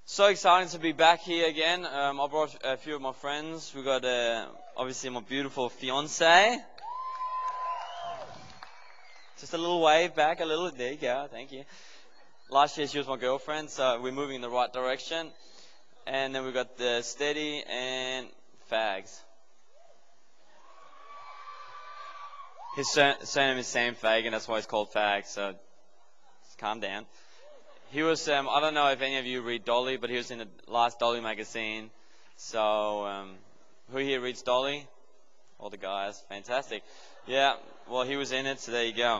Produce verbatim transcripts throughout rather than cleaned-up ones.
So exciting to be back here again. Um, I brought a few of my friends. We've got uh, obviously my beautiful fiance. Just a little wave back, a little. There you go. Thank you. Last year she was my girlfriend, so we're moving in the right direction. And then we've got the Steady and Fags. His sur- surname is Sam Fagan, that's why he's called Fags. So just calm down. He was, um, I don't know if any of you read Dolly, but he was in the last Dolly magazine. So, um, who here reads Dolly? All the guys. Fantastic. Yeah, well, he was in it, so there you go.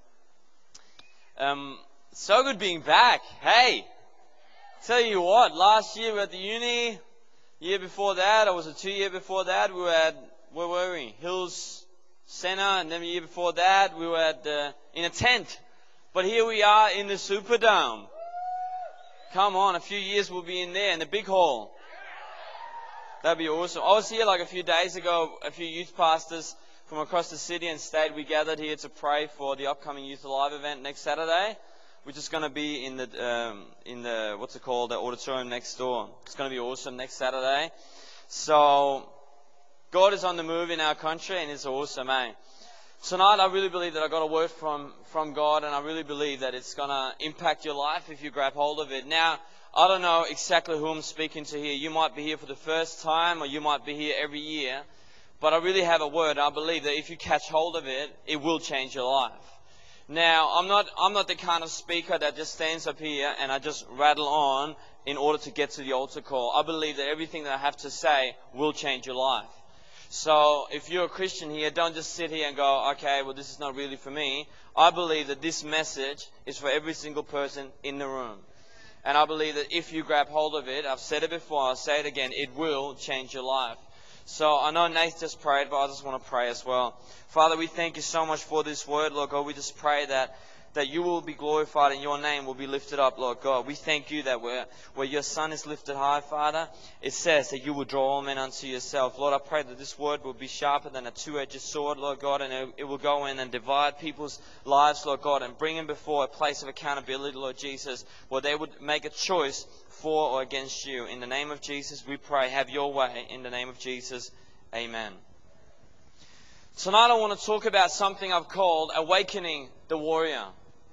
Um, so good being back. Hey, tell you what, last year we were at the uni. Year before that, or was it two year before that, we were at, where were we? Hills Center, and then the year before that, we were at the, in a tent. But here we are in the Superdome. Come on, a few years we'll be in there, in the big hall. That'd be awesome. I was here like a few days ago, a few youth pastors from across the city and state. We gathered here to pray for the upcoming Youth Alive event next Saturday, which is going to be in the, um, in the, what's it called, the auditorium next door. It's going to be awesome next Saturday. So, God is on the move in our country, and it's awesome, eh? Tonight, I really believe that I got a word from, from God, and I really believe that it's going to impact your life if you grab hold of it. Now, I don't know exactly who I'm speaking to here. You might be here for the first time, or you might be here every year. But I really have a word. I believe that if you catch hold of it, it will change your life. Now, I'm not, I'm not the kind of speaker that just stands up here and I just rattle on in order to get to the altar call. I believe that everything that I have to say will change your life. So if you're a Christian here, don't just sit here and go, okay, well, this is not really for me. I believe that this message is for every single person in the room. And I believe that if you grab hold of it, I've said it before, I'll say it again, it will change your life. So I know Nate just prayed, but I just want to pray as well. Father, we thank you so much for this word, Lord God. We just pray that that you will be glorified and your name will be lifted up, Lord God. We thank you that where, where your Son is lifted high, Father, it says that you will draw all men unto yourself. Lord, I pray that this word will be sharper than a two-edged sword, Lord God, and it, it will go in and divide people's lives, Lord God, and bring them before a place of accountability, Lord Jesus, where they would make a choice for or against you. In the name of Jesus, we pray, have your way. In the name of Jesus, amen. Tonight I want to talk about something I've called awakening the warrior.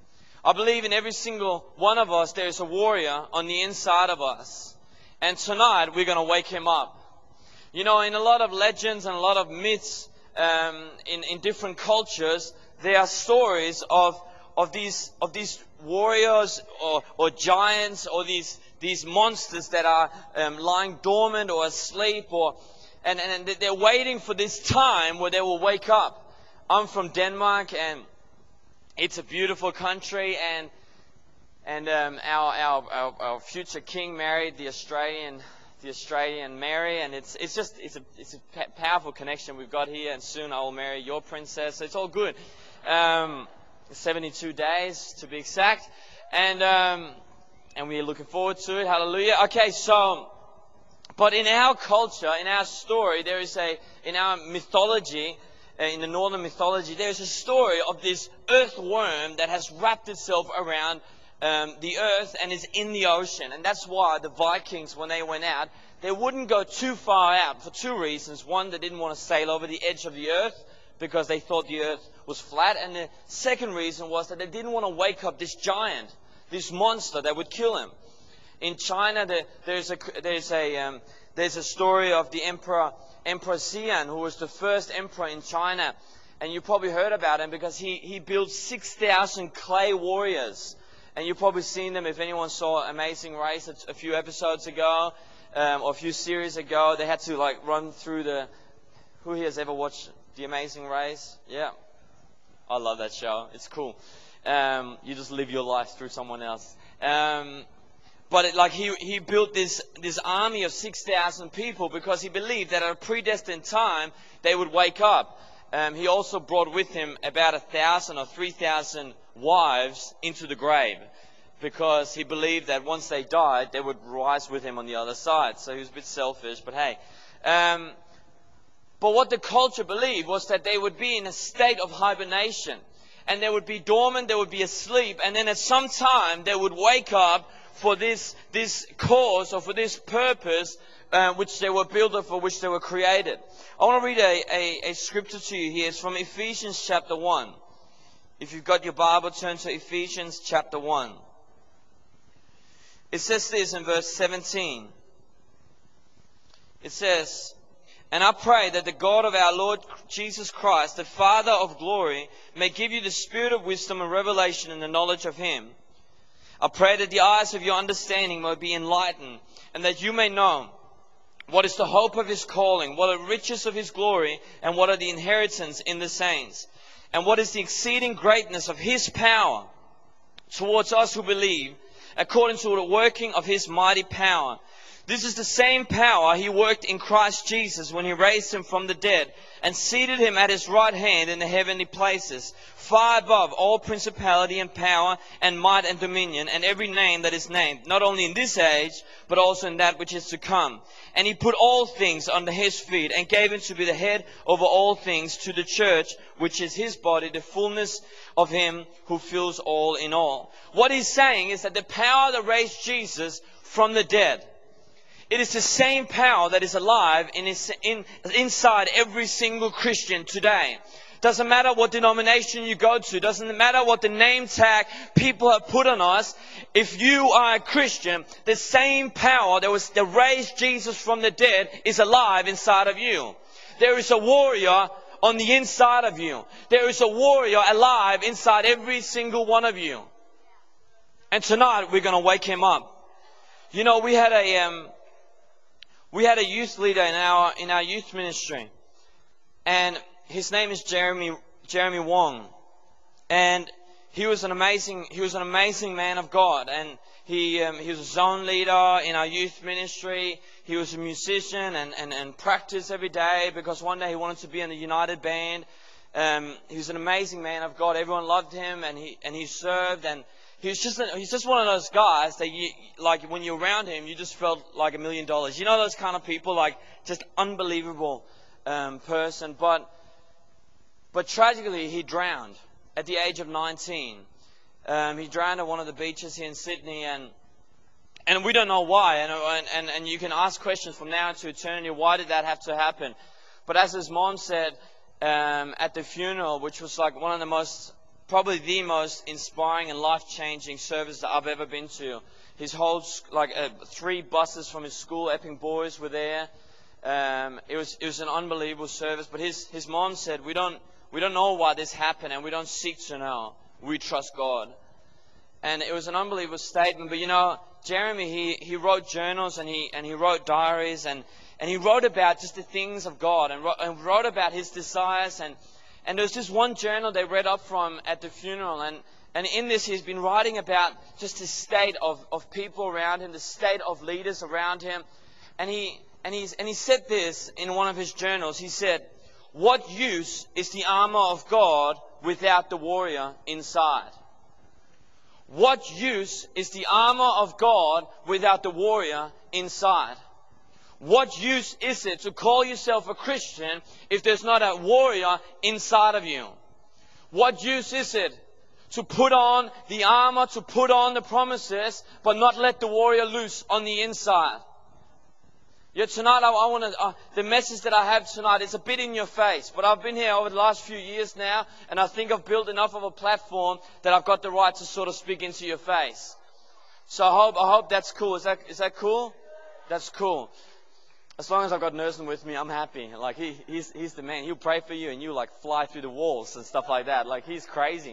I believe in every single one of us there is a warrior on the inside of us. And tonight we're going to wake him up. You know, in a lot of legends and a lot of myths um, in, in different cultures, there are stories of of these of these warriors or, or giants or these these monsters that are um, lying dormant or asleep or and, and they're waiting for this time where they will wake up. I'm from Denmark, and it's a beautiful country, and and um, our, our our our future king married the Australian the Australian Mary, and it's it's just it's a it's a powerful connection we've got here, and soon I will marry your princess. So it's all good. Um, seventy-two days to be exact, and um, and we're looking forward to it. Hallelujah. Okay, so but in our culture, in our story, there is a in our mythology. In the northern mythology, there's a story of this earthworm that has wrapped itself around um, the earth and is in the ocean. And that's why the Vikings, when they went out, they wouldn't go too far out for two reasons. One, they didn't want to sail over the edge of the earth because they thought the earth was flat. And the second reason was that they didn't want to wake up this giant, this monster that would kill him. In China, there, there's a there's a um, there's a story of the emperor Emperor Xian, who was the first emperor in China, and you probably heard about him because he he built six thousand clay warriors, and you've probably seen them if anyone saw Amazing Race a, a few episodes ago um, or a few series ago. They had to like run through the. Who here has ever watched The Amazing Race? Yeah, I love that show. It's cool. Um, you just live your life through someone else. Um, But it, like he he built this this army of six thousand people because he believed that at a predestined time they would wake up. Um, he also brought with him about a thousand or three thousand wives into the grave because he believed that once they died they would rise with him on the other side. So he was a bit selfish, but hey. Um, but what the culture believed was that they would be in a state of hibernation. And they would be dormant, they would be asleep, and then at some time they would wake up for this, this cause or for this purpose uh, which they were built or for which they were created. I want to read a, a, a scripture to you here. It's from Ephesians chapter one. If you've got your Bible, turn to Ephesians chapter one. It says this in verse seventeen. It says, "And I pray that the God of our Lord Jesus Christ, the Father of glory, may give you the spirit of wisdom and revelation in the knowledge of Him. I pray that the eyes of your understanding may be enlightened, and that you may know what is the hope of His calling, what are the riches of His glory, and what are the inheritance in the saints, and what is the exceeding greatness of His power towards us who believe, according to the working of His mighty power. This is the same power He worked in Christ Jesus when He raised Him from the dead and seated Him at His right hand in the heavenly places, far above all principality and power and might and dominion and every name that is named, not only in this age, but also in that which is to come. And He put all things under His feet and gave Him to be the head over all things to the church, which is His body, the fullness of Him who fills all in all." What He's saying is that the power that raised Jesus from the dead, it is the same power that is alive in his, in, inside every single Christian today. Doesn't matter what denomination you go to. Doesn't matter what the name tag people have put on us. If you are a Christian, the same power that was that raised Jesus from the dead is alive inside of you. There is a warrior on the inside of you. There is a warrior alive inside every single one of you. And tonight we're going to wake him up. You know, we had a um, we had a youth leader in our in our youth ministry, and his name is Jeremy Jeremy Wong, and he was an amazing he was an amazing man of God, and he um, he was a zone leader in our youth ministry. He was a musician and, and, and practiced every day because one day he wanted to be in the United Band. Um, he was an amazing man of God. Everyone loved him, and he and he served, and he was just he's just one of those guys that you like when you're around him, you just felt like a million dollars. You know those kind of people, like just unbelievable um, person. But but tragically, he drowned at the age of nineteen. Um, he drowned at one of the beaches here in Sydney, and and we don't know why. And and and you can ask questions from now to eternity. Why did that have to happen? But as his mom said um, at the funeral, which was like one of the most probably the most inspiring and life-changing service that I've ever been to. His whole, like, uh, three buses from his school, Epping Boys, were there. Um, it was it was an unbelievable service. But his his mom said, "We don't we don't know why this happened, and we don't seek to know. We trust God." And it was an unbelievable statement. But you know, Jeremy, he he wrote journals and he and he wrote diaries and and he wrote about just the things of God and wrote, and wrote about his desires and. And there was this one journal they read up from at the funeral, and, and in this he's been writing about just the state of, of people around him, the state of leaders around him. And he and he's and he said this in one of his journals. He said, "What use is the armor of God without the warrior inside?" What use is the armor of God without the warrior inside? What use is it to call yourself a Christian if there's not a warrior inside of you? What use is it to put on the armor, to put on the promises, but not let the warrior loose on the inside? Yet tonight, I, I want to. Uh, the message that I have tonight is a bit in your face, but I've been here over the last few years now, and I think I've built enough of a platform that I've got the right to sort of speak into your face. So I hope I hope that's cool. Is that is that cool? That's cool. As long as I've got Nursing with me, I'm happy. Like he, he's, he's the man. He'll pray for you and you like fly through the walls and stuff like that. Like he's crazy.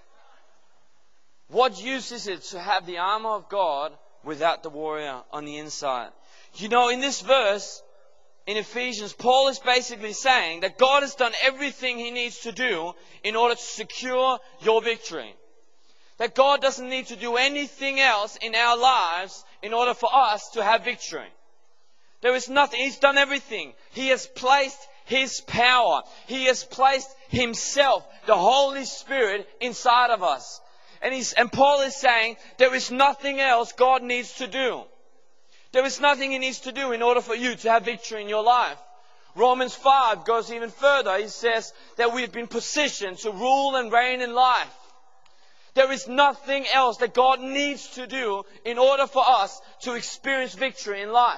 What use is it to have the armor of God without the warrior on the inside? You know, in this verse, in Ephesians, Paul is basically saying that God has done everything He needs to do in order to secure your victory. That God doesn't need to do anything else in our lives in order for us to have victory. There is nothing. He's done everything. He has placed His power. He has placed Himself, the Holy Spirit, inside of us. And, he's, and Paul is saying there is nothing else God needs to do. There is nothing He needs to do in order for you to have victory in your life. Romans five goes even further. He says that we've been positioned to rule and reign in life. There is nothing else that God needs to do in order for us to experience victory in life.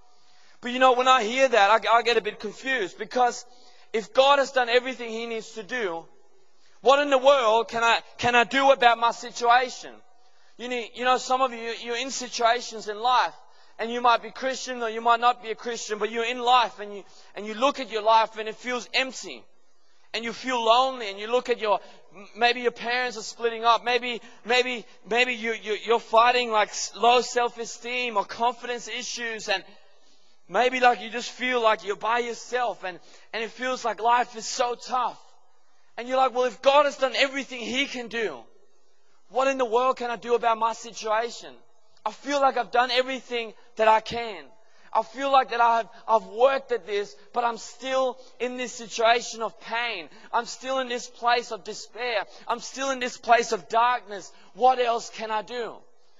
But you know, when I hear that, I, I get a bit confused, because if God has done everything He needs to do, what in the world can I can I do about my situation? You need, you know, some of you, you're in situations in life, and you might be Christian or you might not be a Christian, but you're in life and you and you look at your life and it feels empty. And you feel lonely, and you look at your, maybe your parents are splitting up, maybe maybe maybe you, you you're fighting like low self-esteem or confidence issues, and maybe like you just feel like you're by yourself, and, and it feels like life is so tough. And you're like, well, if God has done everything He can do, what in the world can I do about my situation? I feel like I've done everything that I can. I feel like that I've, I've worked at this, but I'm still in this situation of pain. I'm still in this place of despair. I'm still in this place of darkness. What else can I do?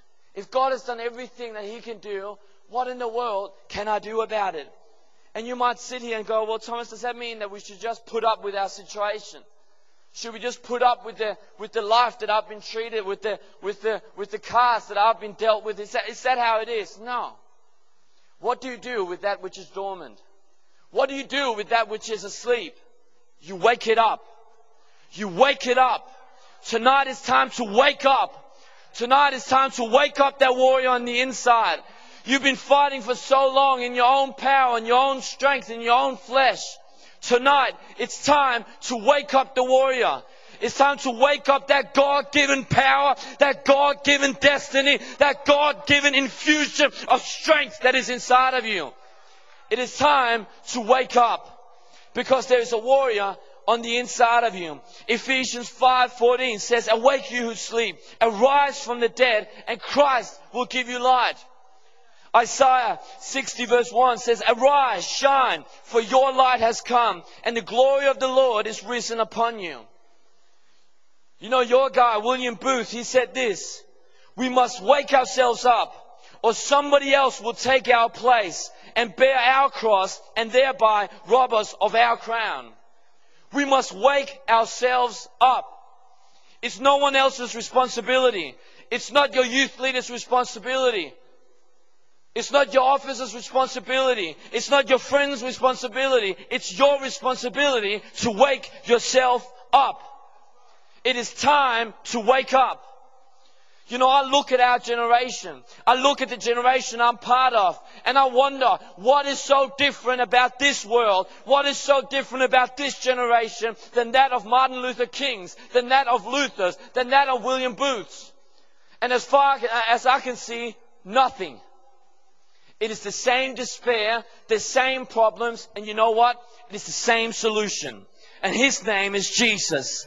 If God has done everything that He can do, what in the world can I do about it? And you might sit here and go, well, Thomas, does that mean that we should just put up with our situation? Should we just put up with the with the life that I've been treated, with the with the with the cards that I've been dealt with? Is that is that how it is? No. What do you do with that which is dormant? What do you do with that which is asleep? You wake it up. You wake it up. Tonight is time to wake up. Tonight is time to wake up that warrior on the inside. You've been fighting for so long in your own power, in your own strength, in your own flesh. Tonight, it's time to wake up the warrior. It's time to wake up that God-given power, that God-given destiny, that God-given infusion of strength that is inside of you. It is time to wake up, because there is a warrior on the inside of you. Ephesians five fourteen says, awake you who sleep, arise from the dead, and Christ will give you light. Isaiah sixty verse one says, arise, shine, for your light has come, and the glory of the Lord is risen upon you. You know, your guy, William Booth, he said this: we must wake ourselves up, or somebody else will take our place and bear our cross and thereby rob us of our crown. We must wake ourselves up. It's no one else's responsibility. It's not your youth leader's responsibility. It's not your officer's responsibility. It's not your friend's responsibility. It's your responsibility to wake yourself up. It is time to wake up. You know, I look at our generation. I look at the generation I'm part of, and I wonder, what is so different about this world? What is so different about this generation than that of Martin Luther King's, than that of Luther's, than that of William Booth's? And as far as I can see, nothing. It is the same despair, the same problems, and you know what? It is the same solution. And His name is Jesus.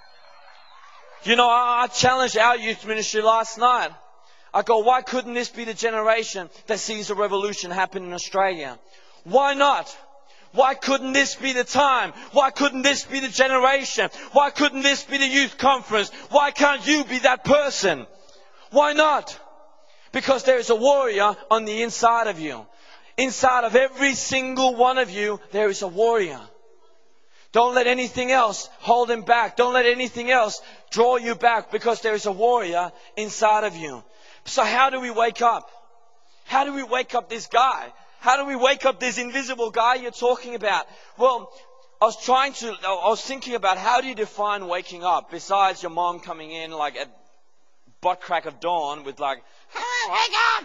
You know, I challenged our youth ministry last night. I go, why couldn't this be the generation that sees a revolution happen in Australia? Why not? Why couldn't this be the time? Why couldn't this be the generation? Why couldn't this be the youth conference? Why can't you be that person? Why not? Because there is a warrior on the inside of you. Inside of every single one of you, there is a warrior. Don't let anything else hold him back. Don't let anything else draw you back, because there is a warrior inside of you. So how do we wake up? How do we wake up this guy? How do we wake up this invisible guy you're talking about? Well, I was trying to, I was thinking about, how do you define waking up besides your mom coming in like at butt crack of dawn with like, hey, wake up!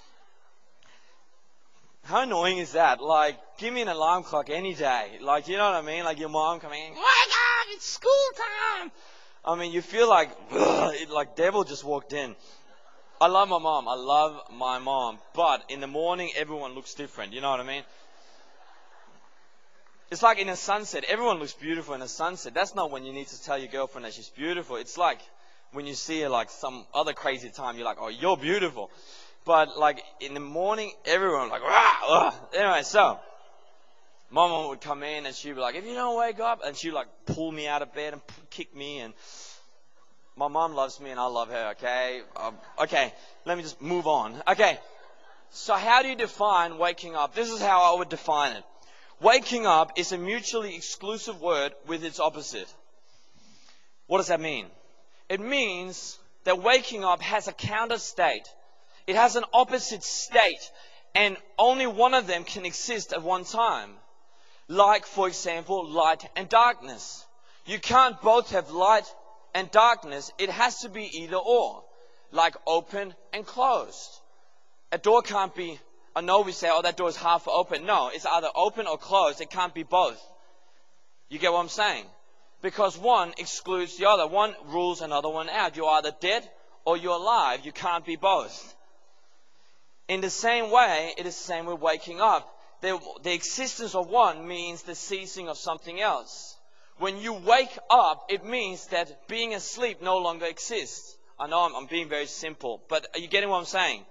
How annoying is that? Like, give me an alarm clock any day. Like, you know what I mean? Like your mom coming in, wake up, it's school time. I mean, you feel like, ugh, it, like devil just walked in. I love my mom. I love my mom. But in the morning, everyone looks different. You know what I mean? It's like in a sunset. Everyone looks beautiful in a sunset. That's not when you need to tell your girlfriend that she's beautiful. It's like when you see her like some other crazy time, you're like, oh, you're beautiful. But like in the morning, everyone like, rah, anyway, so my mom would come in and she'd be like, if you don't wake up, and she'd like pull me out of bed and kick me. And my mom loves me and I love her, okay? Um, okay, let me just move on. Okay, so how do you define waking up? This is how I would define it. Waking up is a mutually exclusive word with its opposite. What does that mean? It means that waking up has a counter state. It has an opposite state, and only one of them can exist at one time. Like, for example, light and darkness. You can't both have light and darkness. It has to be either or. Like open and closed. A door can't be, I know we say, oh, that door is half open. No, it's either open or closed. It can't be both. You get what I'm saying? Because one excludes the other. One rules another one out. You're either dead or you're alive. You can't be both. In the same way, it is the same with waking up. The, the existence of one means the ceasing of something else. When you wake up, it means that being asleep no longer exists. I know I'm, I'm being very simple, but are you getting what I'm saying?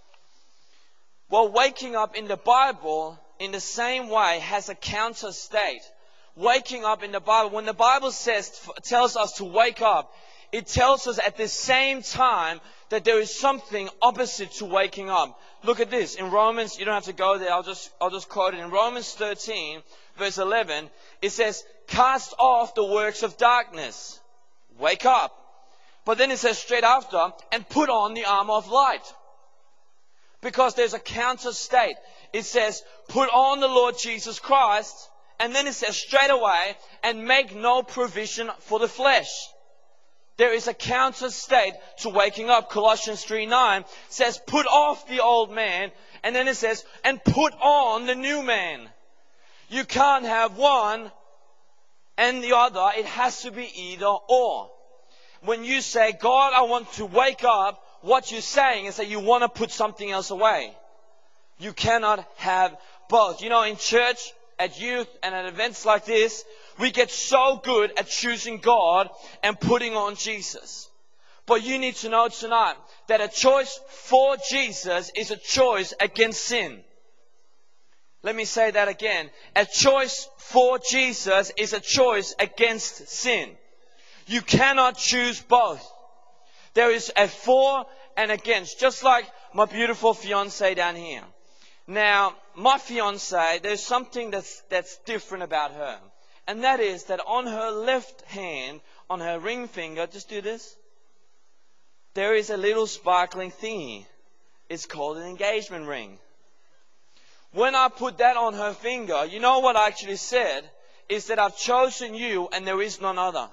Well, waking up in the Bible, in the same way, has a counter state. Waking up in the Bible, when the Bible says, tells us to wake up, it tells us at the same time that there is something opposite to waking up. Look at this. In Romans, you don't have to go there, I'll just, I'll just quote it. In Romans thirteen, verse eleven, it says, cast off the works of darkness. Wake up. But then it says straight after, and put on the armor of light. Because there's a counter state. It says, put on the Lord Jesus Christ. And then it says straight away, and make no provision for the flesh. There is a counter state to waking up. Colossians three nine says, put off the old man. And then it says, and put on the new man. You can't have one and the other. It has to be either or. When you say, God, I want to wake up, what you're saying is that you want to put something else away. You cannot have both. You know, in church, at youth, and at events like this, we get so good at choosing God and putting on Jesus. But you need to know tonight that a choice for Jesus is a choice against sin. Let me say that again. A choice for Jesus is a choice against sin. You cannot choose both. There is a for and against. Just like my beautiful fiancée down here. Now, my fiancée, there's something that's, that's different about her. And that is that on her left hand, on her ring finger, just do this. There is a little sparkling thingy. It's called an engagement ring. When I put that on her finger, you know what I actually said? Is that I've chosen you and there is none other.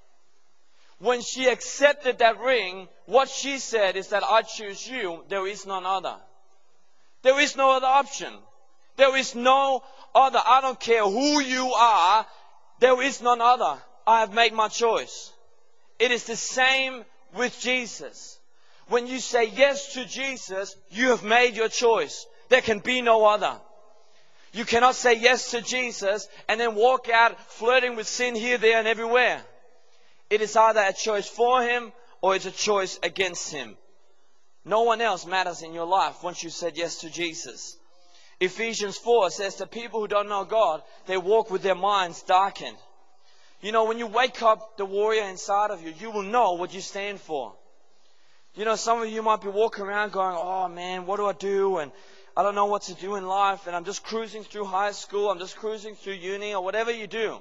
When she accepted that ring, what she said is that I choose you, there is none other. There is no other option. There is no other. I don't care who you are. There is none other. I have made my choice. It is the same with Jesus. When you say yes to Jesus, you have made your choice. There can be no other. You cannot say yes to Jesus and then walk out flirting with sin here, there, and everywhere. It is either a choice for Him or it's a choice against Him. No one else matters in your life once you said yes to Jesus. Ephesians four says that people who don't know God, they walk with their minds darkened. You know, when you wake up the warrior inside of you, you will know what you stand for. You know, some of you might be walking around going, oh man, what do I do? And I don't know what to do in life. And I'm just cruising through high school. I'm just cruising through uni or whatever you do.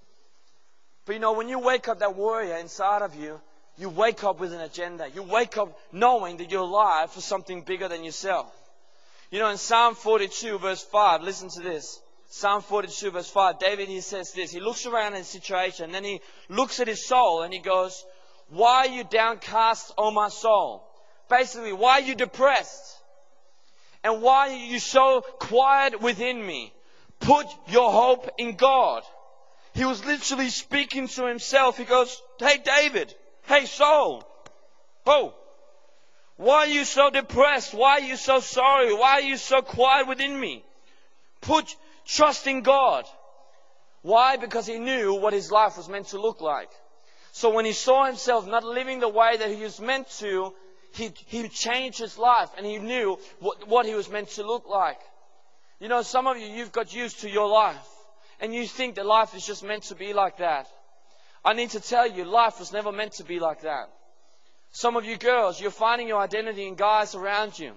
But you know, when you wake up that warrior inside of you, you wake up with an agenda. You wake up knowing that you're alive for something bigger than yourself. You know, in Psalm forty-two verse five, listen to this. Psalm forty-two verse five, David, he says this. He looks around at his situation, and then he looks at his soul and he goes, why are you downcast, O my soul? Basically, why are you depressed? And why are you so quiet within me? Put your hope in God. He was literally speaking to himself. He goes, hey David, hey soul, oh, why are you so depressed? Why are you so sorry? Why are you so quiet within me? Put trust in God. Why? Because he knew what his life was meant to look like. So when he saw himself not living the way that he was meant to, he, he changed his life and he knew what, what he was meant to look like. You know, some of you, you've got used to your life. And you think that life is just meant to be like that. I need to tell you, life was never meant to be like that. Some of you girls, you're finding your identity in guys around you.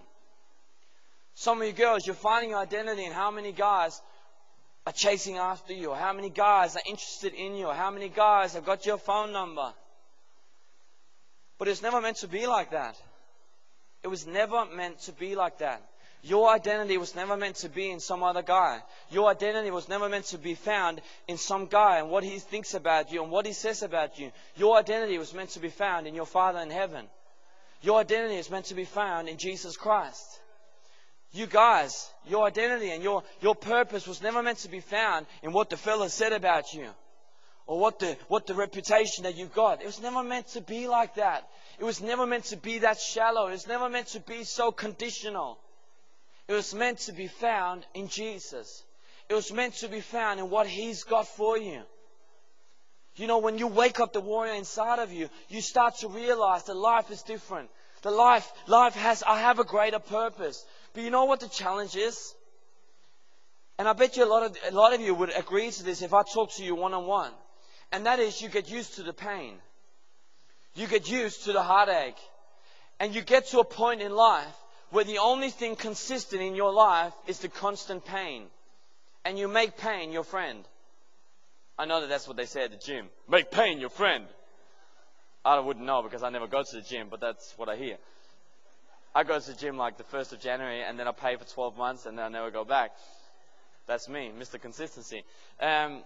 Some of you girls, you're finding your identity in how many guys are chasing after you, or how many guys are interested in you, or how many guys have got your phone number. But it's never meant to be like that. It was never meant to be like that. Your identity was never meant to be in some other guy. Your identity was never meant to be found in some guy and what he thinks about you and what he says about you. Your identity was meant to be found in your Father in heaven. Your identity is meant to be found in Jesus Christ. You guys, your identity and your, your purpose was never meant to be found in what the fella said about you or what the, what the reputation that you've got. It was never meant to be like that. It was never meant to be that shallow. It was never meant to be so conditional. It was meant to be found in Jesus. It was meant to be found in what He's got for you. You know, when you wake up the warrior inside of you, you start to realize that life is different. The life, life has, I have a greater purpose. But you know what the challenge is? And I bet you a lot of, a lot of you would agree to this if I talk to you one-on-one. And that is, you get used to the pain. You get used to the heartache. And you get to a point in life where the only thing consistent in your life is the constant pain. And you make pain your friend. I know that that's what they say at the gym. Make pain your friend. I wouldn't know because I never go to the gym, but that's what I hear. I go to the gym like the first of January and then I pay for twelve months and then I never go back. That's me, Mister Consistency. Um,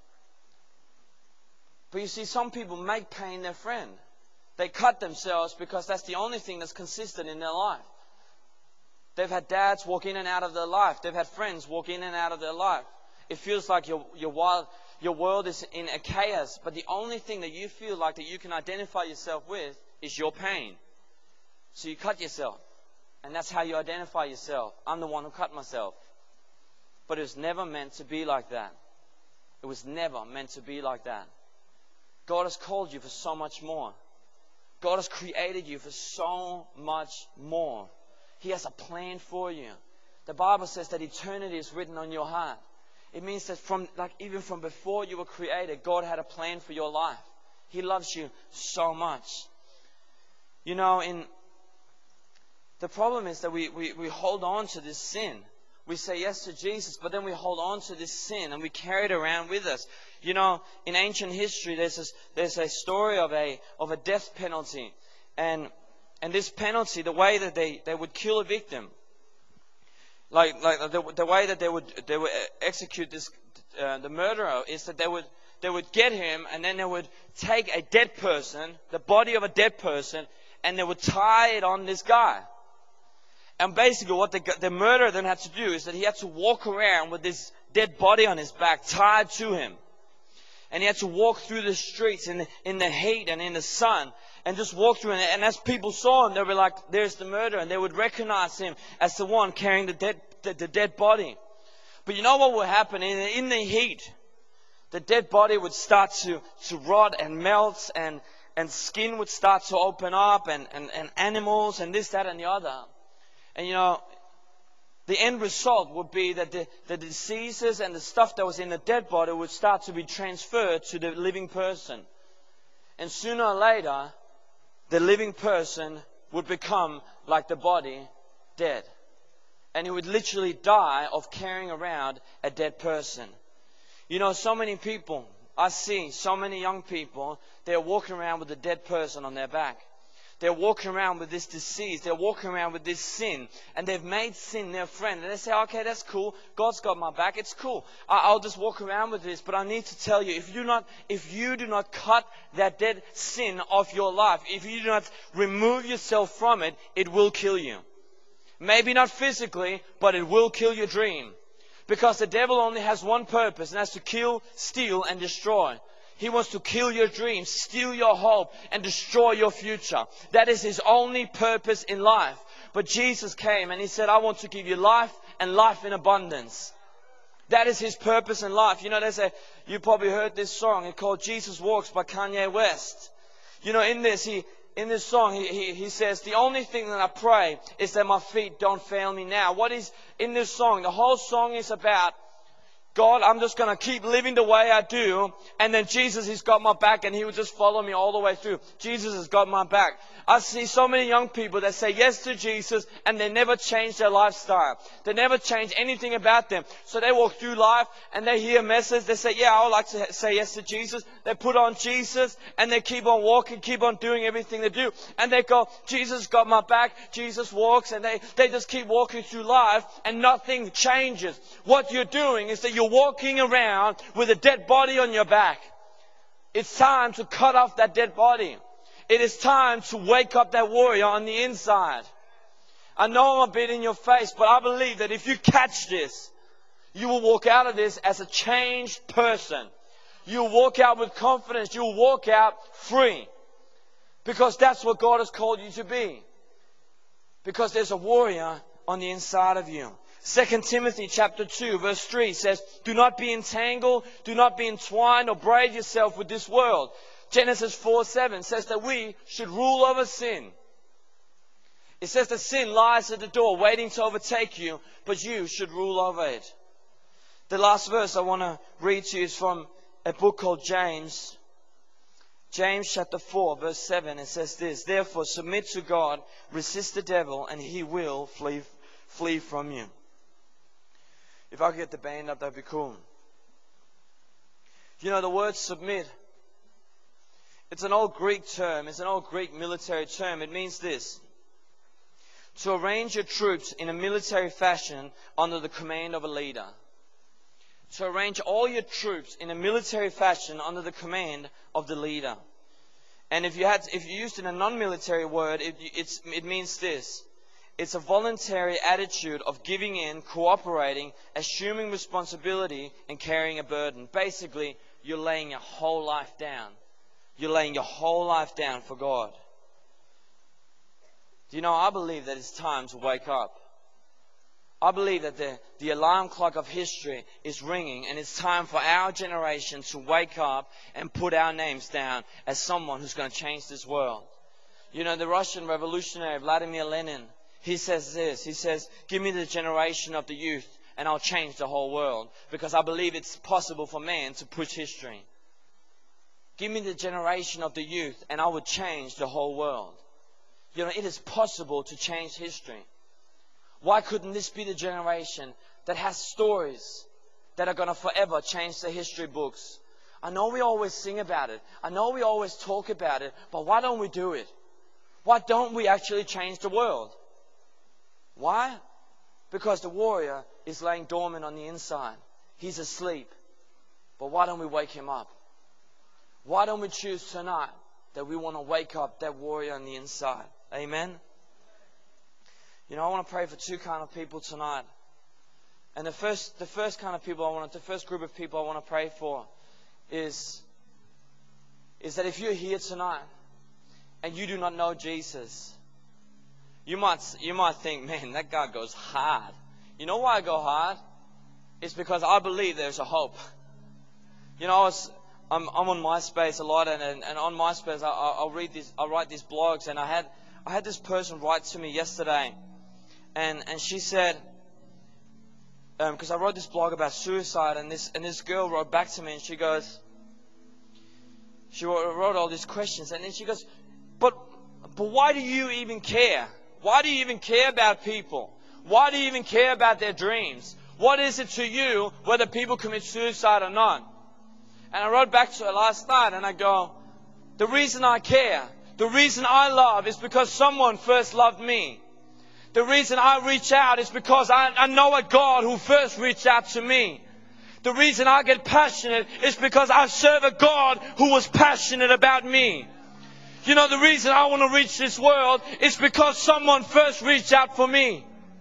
but you see, some people make pain their friend. They cut themselves because that's the only thing that's consistent in their life. They've had dads walk in and out of their life. They've had friends walk in and out of their life. It feels like your, your, wild, your world is in a chaos. But the only thing that you feel like that you can identify yourself with is your pain. So you cut yourself. And that's how you identify yourself. I'm the one who cut myself. But it was never meant to be like that. It was never meant to be like that. God has called you for so much more. God has created you for so much more. He has a plan for you. The Bible says that eternity is written on your heart. It means that from, like even from before you were created, God had a plan for your life. He loves you so much. You know, in the problem is that we, we, we hold on to this sin. We say yes to Jesus, but then we hold on to this sin and we carry it around with us. You know, in ancient history, there's this, there's a story of a of a death penalty, and and this penalty, the way that they, they would kill a victim, like like the, the way that they would they would execute this uh, the murderer is that they would they would get him and then they would take a dead person, the body of a dead person, and they would tie it on this guy. And basically what the, the murderer then had to do is that he had to walk around with this dead body on his back tied to him. And he had to walk through the streets in the, in the heat and in the sun and just walk through. And, and as people saw him, they were like, there's the murderer. And they would recognize him as the one carrying the dead, the, the dead body. But you know what would happen? In, in the heat, the dead body would start to, to rot and melt, and, and skin would start to open up, and, and, and animals and this, that and the other. And you know, the end result would be that the, the diseases and the stuff that was in the dead body would start to be transferred to the living person. And sooner or later, the living person would become like the body, dead. And he would literally die of carrying around a dead person. You know, so many people, I see so many young people, they're walking around with a dead person on their back. They're walking around with this disease. They're walking around with this sin. And they've made sin their friend. And they say, okay, that's cool. God's got my back. It's cool. I'll just walk around with this. But I need to tell you, if you not, if you do not cut that dead sin off your life, if you do not remove yourself from it, it will kill you. Maybe not physically, but it will kill your dream. Because the devil only has one purpose, and that's to kill, steal, and destroy. He wants to kill your dreams, steal your hope, and destroy your future. That is his only purpose in life. But Jesus came and He said, I want to give you life and life in abundance. That is His purpose in life. You know, there's a, you probably heard this song. It's called Jesus Walks by Kanye West. You know, in this, he, in this song, he, he, he says, the only thing that I pray is that my feet don't fail me now. What is in this song? The whole song is about God, I'm just going to keep living the way I do. And then Jesus, He's got my back and He will just follow me all the way through. Jesus has got my back. I see so many young people that say yes to Jesus and they never change their lifestyle. They never change anything about them. So they walk through life and they hear a message. They say, yeah, I would like to say yes to Jesus. They put on Jesus and they keep on walking, keep on doing everything they do. And they go, Jesus got my back. Jesus walks, and they, they just keep walking through life and nothing changes. What you're doing is that you're walking around with a dead body on your back. It's time to cut off that dead body. It is time to wake up that warrior on the inside. I know I'm a bit in your face, but I believe that if you catch this, you will walk out of this as a changed person. You'll walk out with confidence. You'll walk out free. Because that's what God has called you to be. Because there's a warrior on the inside of you. Second Timothy chapter two verse three says, do not be entangled, do not be entwined or braid yourself with this world. Genesis four seven says that we should rule over sin. It says that sin lies at the door waiting to overtake you, but you should rule over it. The last verse I want to read to you is from a book called James. James chapter four verse seven. It says this, therefore submit to God, resist the devil, and he will flee, flee from you. If I could get the band up, that'd be cool. You know, the word submit, it's an old Greek term. It's an old Greek military term. It means this: to arrange your troops in a military fashion under the command of a leader. To arrange all your troops in a military fashion under the command of the leader. And if you had, if you used in a non-military word, it, it's, it means this. It's a voluntary attitude of giving in, cooperating, assuming responsibility, and carrying a burden. Basically, you're laying your whole life down. You're laying your whole life down for God. Do you know, I believe that it's time to wake up. I believe that the, the alarm clock of history is ringing, and it's time for our generation to wake up and put our names down as someone who's going to change this world. You know, the Russian revolutionary Vladimir Lenin, he says this, he says, give me the generation of the youth and I'll change the whole world, because I believe it's possible for man to push history. Give me the generation of the youth and I will change the whole world. You know, it is possible to change history. Why couldn't this be the generation that has stories that are going to forever change the history books? I know we always sing about it. I know we always talk about it. But why don't we do it? Why don't we actually change the world? Why? Because the warrior is laying dormant on the inside. He's asleep. But why don't we wake him up? Why don't we choose tonight that we want to wake up that warrior on the inside? Amen? You know, I want to pray for two kind of people tonight. And the first, the first kind of people I want, the first group of people I want to pray for is, is that if you're here tonight and you do not know Jesus, you might, you might think, man, that guy goes hard. You know why I go hard? It's because I believe there's a hope. You know, I was, I'm, I'm on MySpace a lot, and, and, and on MySpace I, I'll read these, I write these blogs, and I had, I had this person write to me yesterday. And and she said, because um, I wrote this blog about suicide, and this and this girl wrote back to me, and she goes, she wrote, wrote all these questions, and then she goes, but but why do you even care? Why do you even care about people? Why do you even care about their dreams? What is it to you whether people commit suicide or not? And I wrote back to her last night, and I go, the reason I care, the reason I love, is because someone first loved me. The reason I reach out is because I, I know a God who first reached out to me. The reason I get passionate is because I serve a God who was passionate about me. You know, the reason I want to reach this world is because someone first reached out for me.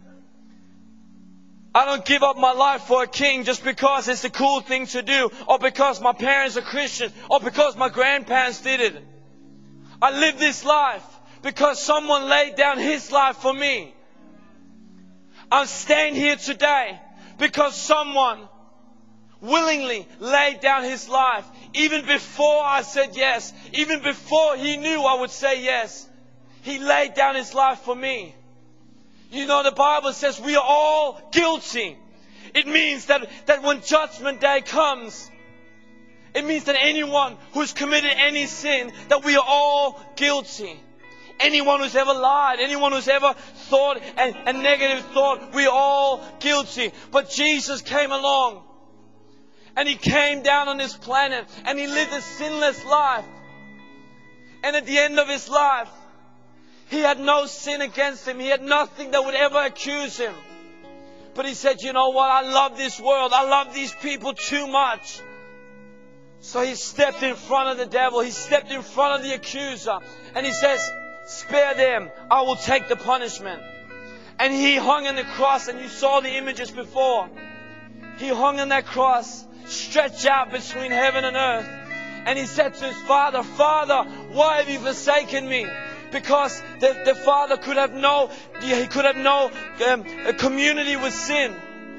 I don't give up my life for a king just because it's a cool thing to do, or because my parents are Christian, or because my grandparents did it. I live this life because someone laid down his life for me. I'm staying here today because someone willingly laid down his life. Even before I said yes, even before he knew I would say yes, he laid down his life for me. You know, the Bible says we are all guilty. It means that, that when judgment day comes, it means that anyone who's committed any sin, that we are all guilty. Anyone who's ever lied, anyone who's ever thought a, a negative thought, we're all guilty. But Jesus came along and He came down on this planet and He lived a sinless life. And at the end of His life, He had no sin against Him. He had nothing that would ever accuse Him. But He said, you know what? I love this world. I love these people too much. So He stepped in front of the devil. He stepped in front of the accuser. And He says, spare them. I will take the punishment. And He hung on the cross, and you saw the images before. He hung on that cross, stretched out between heaven and earth. And He said to His Father, Father, why have You forsaken me? Because the, the Father could have no, He could have no um, a community with sin.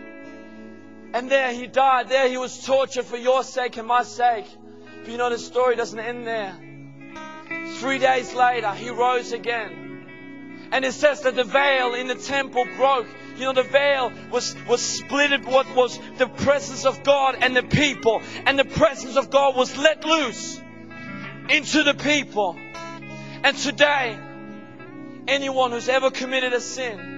And there He died. There He was tortured for your sake and my sake. But you know, the story doesn't end there. Three days later, He rose again. And it says that the veil in the temple broke. You know, the veil was, was split. What was the presence of God and the people. And the presence of God was let loose into the people. And today, anyone who's ever committed a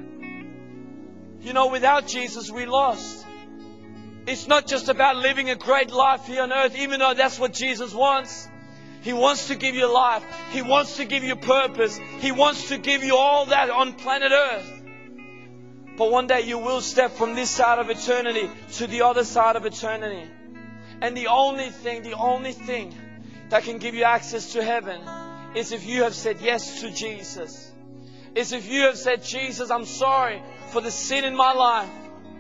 sin, you know, without Jesus, we lost. It's not just about living a great life here on earth, even though that's what Jesus wants. He wants to give you life. He wants to give you purpose. He wants to give you all that on planet earth. But one day you will step from this side of eternity to the other side of eternity. And the only thing, the only thing that can give you access to heaven is if you have said yes to Jesus. Is if you have said, Jesus, I'm sorry for the sin in my life.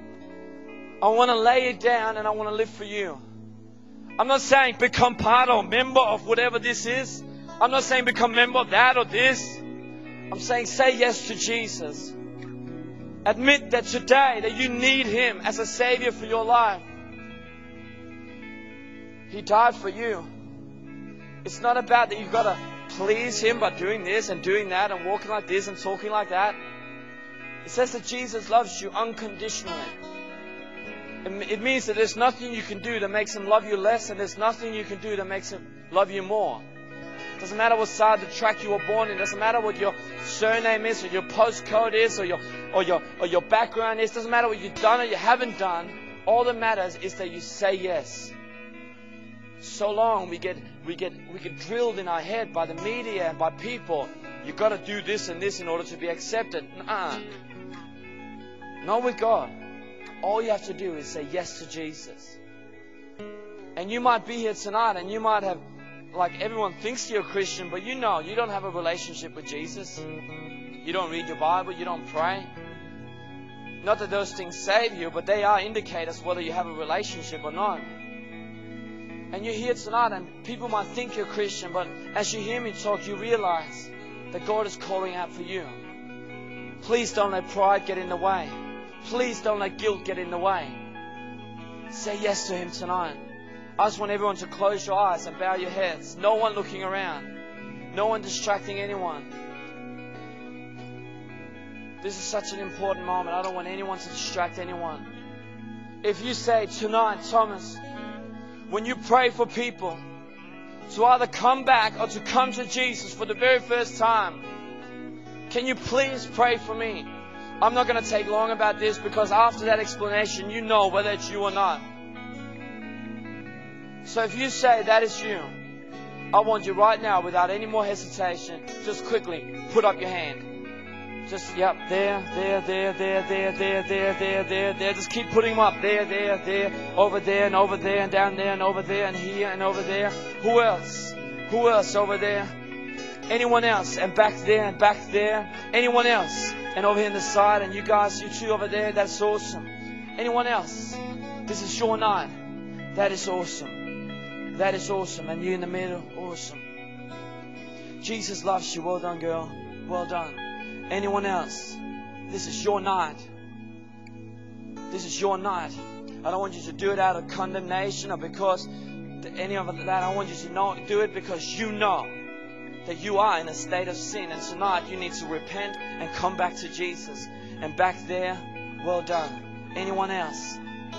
I want to lay it down and I want to live for You. I'm not saying become part or member of whatever this is. I'm not saying become member of that or this. I'm saying say yes to Jesus. Admit that today that you need Him as a Savior for your life. He died for you. It's not about that you've got to please Him by doing this and doing that and walking like this and talking like that. It says that Jesus loves you unconditionally. It means that there's nothing you can do that makes Him love you less, and there's nothing you can do that makes Him love you more. It doesn't matter what side of the track you were born in. It doesn't matter what your surname is or your postcode is or your, or your, or your background is. It doesn't matter what you've done or you haven't done. All that matters is that you say yes. So long we get, we get, we get drilled in our head by the media and by people. You've got to do this and this in order to be accepted. Nuh-uh. Not with God. All you have to do is say yes to Jesus. And you might be here tonight and you might have, like everyone thinks you're a Christian, but you know you don't have a relationship with Jesus. You don't read your Bible, you don't pray. Not that those things save you, but they are indicators whether you have a relationship or not. And you're here tonight and people might think you're a Christian, but as you hear me talk, you realize that God is calling out for you. Please don't let pride get in the way. Please don't let guilt get in the way. Say yes to Him tonight. I just want everyone to close your eyes and bow your heads. No one looking around. No one distracting anyone. This is such an important moment. I don't want anyone to distract anyone. If you say tonight, Thomas, when you pray for people to either come back or to come to Jesus for the very first time, can you please pray for me? I'm not going to take long about this because after that explanation, you know whether it's you or not. So if you say that is you, I want you right now, without any more hesitation, just quickly put up your hand. Just, yep, there, there, there, there, there, there, there, there, there, there. Just keep putting them up. There, there, there, over there and over there and down there and over there and here and over there. Who else? Who else over there? Anyone else? And back there and back there. Anyone else? And over here on the side, and you guys, you two over there, that's awesome. Anyone else? This is your night. That is awesome. That is awesome. And you in the middle, awesome. Jesus loves you. Well done, girl. Well done. Anyone else? This is your night. This is your night. I don't want you to do it out of condemnation or because any of that. I want you to know, do it because you know that you are in a state of sin, and tonight you need to repent and come back to Jesus. And back there, well done. Anyone else?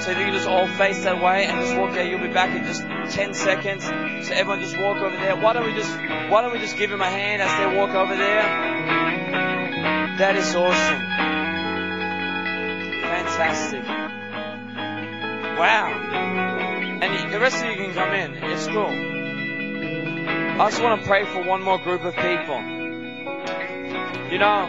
So if you can just all face that way and just walk out, you'll be back in just ten seconds. So everyone just walk over there. Why don't we just, why don't we just give them a hand as they walk over there? That is awesome. Fantastic. Wow. And the rest of you can come in. It's cool. I just want to pray for one more group of people. You know,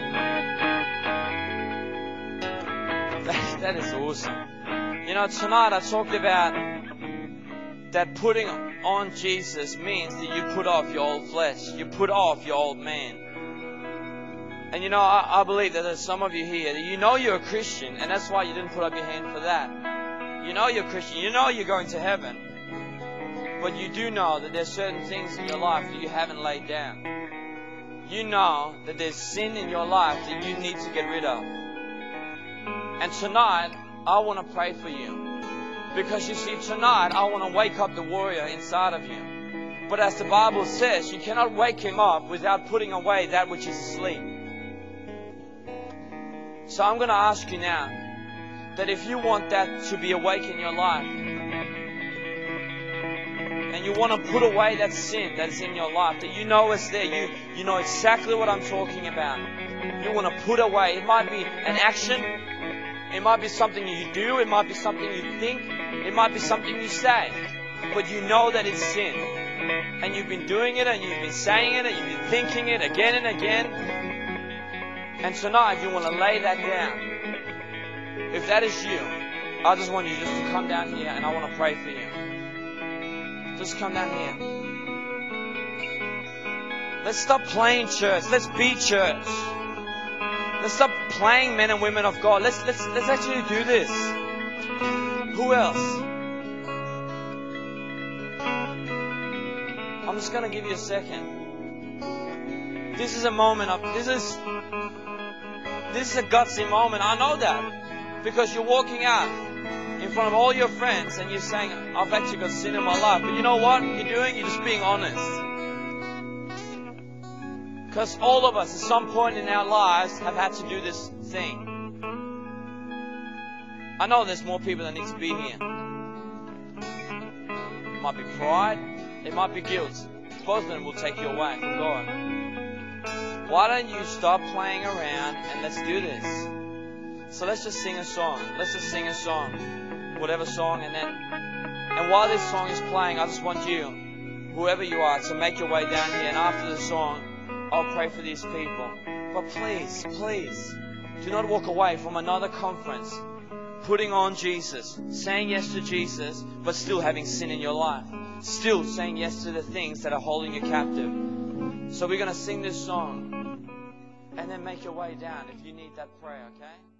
that, that is awesome. You know, tonight I talked about that putting on Jesus means that you put off your old flesh. You put off your old man. And you know, I, I believe that there's some of you here that you know you're a Christian, and that's why you didn't put up your hand for that. You know you're a Christian. You know you're going to heaven. But you do know that there's certain things in your life that you haven't laid down. You know that there's sin in your life that you need to get rid of. And tonight, I want to pray for you. Because you see, tonight, I want to wake up the warrior inside of you. But as the Bible says, you cannot wake him up without putting away that which is asleep. So I'm going to ask you now, that if you want that to be awake in your life, and you want to put away that sin that is in your life, that you know is there, you, you know exactly what I'm talking about. You want to put away. It might be an action. It might be something you do. It might be something you think. It might be something you say. But you know that it's sin. And you've been doing it, and you've been saying it, and you've been thinking it again and again. And tonight you want to lay that down. If that is you, I just want you just to come down here, and I want to pray for you. Just come down here. Let's stop playing church. Let's be church. Let's stop playing men and women of God. Let's let's let's actually do this. Who else? I'm just gonna give you a second. This is a moment of this is this is a gutsy moment. I know that because you're walking out in front of all your friends and you're saying, I've actually got sin in my life. But you know what you're doing? You're just being honest. Because all of us at some point in our lives have had to do this thing. I know there's more people that need to be here. It might be pride. It might be guilt. Both of them will take you away from God. Why don't you stop playing around and let's do this? So let's just sing a song. Let's just sing a song. Whatever song, and then and while this song is playing, I just want you, whoever you are, to make your way down here, and after the song I'll pray for these people. But please, please do not walk away from another conference putting on Jesus, saying yes to Jesus, but still having sin in your life, still saying yes to the things that are holding you captive. So we're going to sing this song and then make your way down if you need that prayer, okay?